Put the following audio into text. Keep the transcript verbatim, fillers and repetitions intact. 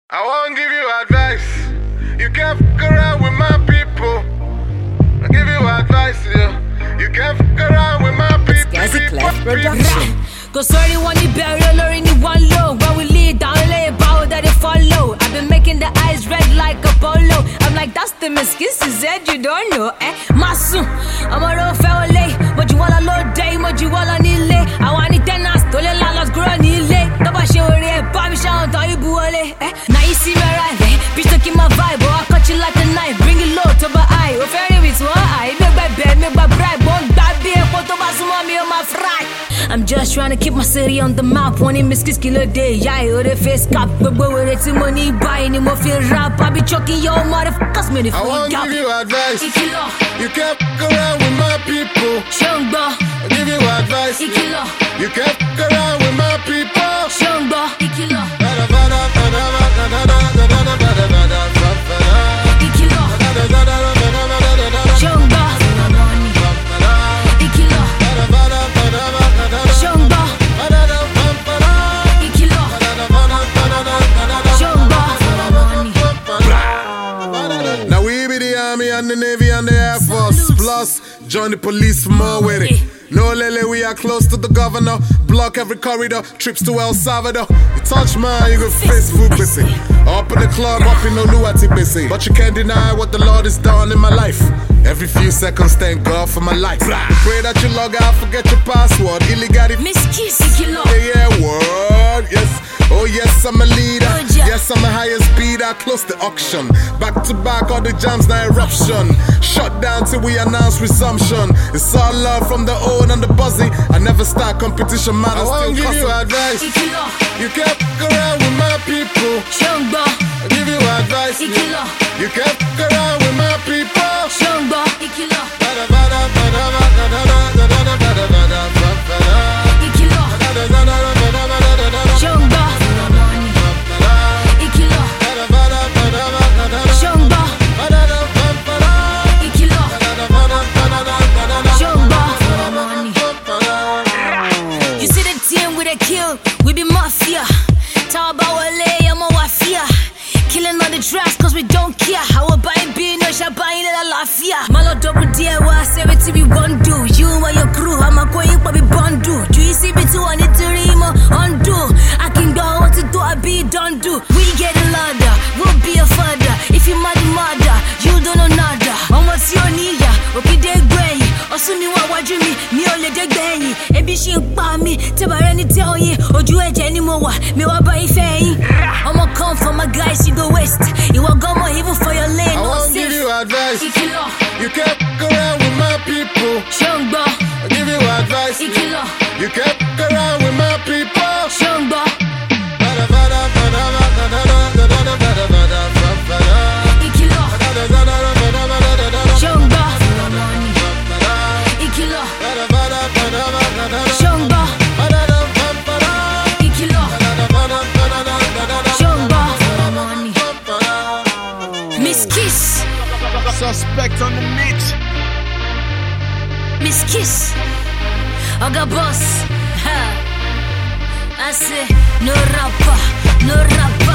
I won't give you advice. You can't fuck around with my people. I give you advice, yeah. You can't fuck around with my people. Gazi Clef Production. Cause only one the burial or any one low. When we lead down, lay about that they follow. I've been making the eyes red like a polo. I'm like, that's the miskiss, is that you don't know, eh? Masu, I'm a real fair lay. But you want a low day, but you want a nile. I want it then, I stole a lot of girl nile. Taba show it, Bobby shout on you buole, eh? Now you see me right, eh? Bitch, look in my vibe, oh, I cut you like a knife. Bring it low to my eye, oh, fair with one eye. Make my bed, make my bribe, won't that be a photo of mommy on my fry. I'm just trying to keep my city on the map. One in Miss Kilo Day, yeah, or the face cap. But with it, money buying him off your rap. I be choking your motherfuckers, man. If I won't give you advice. Ikilo. You can't fuck around with my people. Shongbo. I give you advice. Ikilo. You can't fuck around with my people. Shongbo. Ikilo. Ikilo. Shongbo. Ikilo. Shongbo. Ikilo. Shongbo. Now we be the army and the navy and the air force. Plus, join the police for more with it. No lele, we are close to the governor. Block every corridor, trips to El Salvador. You touch mine, you go Facebook busy. Up in the club, up in Oluwati busy. But you can't deny what the Lord has done in my life. Every few seconds, thank God for my life. Pray that you log out, forget your password. Illegally. Miss Kiss, Ikilo. Yeah, word, yes. Oh yes, I'm a leader. Yes, I'm the highest bidder. Close the auction. Back to back, all the jams now eruption. Shut down till we announce resumption. It's all love from the old and the buzzy. I never start competition, man. I won't give you advice. Ikilo. You can't fuck around with my people. Shongbo. I give you advice. Ikilo. You can't fuck around with my people. Shongbo. Ikilo. Ikilo. Shongbo. Ikilo. Shongbo. Ikilo. Shongbo. You see the team with a kill, we be mafia. Talk about Wale, I'm a wafia. Killing all the tracks cause we don't care. How about it being no champagne in a lafia? Malo double D I Y, seventy we won't do. You and your crew, I'm a going for me bondu. Do you see me too? I need to remo undo. I can go what to do, I be done do. We get a ladder, we'll be a father. If you mad mother, you don't know nada. On what's your need, okay, they're gray. Also, me what what you mean, me only the gay. A bish in me, Tabarani tell you, or do it anymore. Me what by fame. I'ma come for my guys, you go west. You will go more even for your lane. I won't give you advice. Ikilo. You can't fuck around with my people. Shongbo. I give you advice. Ikilo. You can't fuck around with my people. Shongbo. Ikilo. Shongbo. Ikilo. Shongbo. Ikilo. Shongbo. Miss Kiss. Suspect on the mix. Miss Kiss. Oga boss. Ha. I say no rapper, no rapper.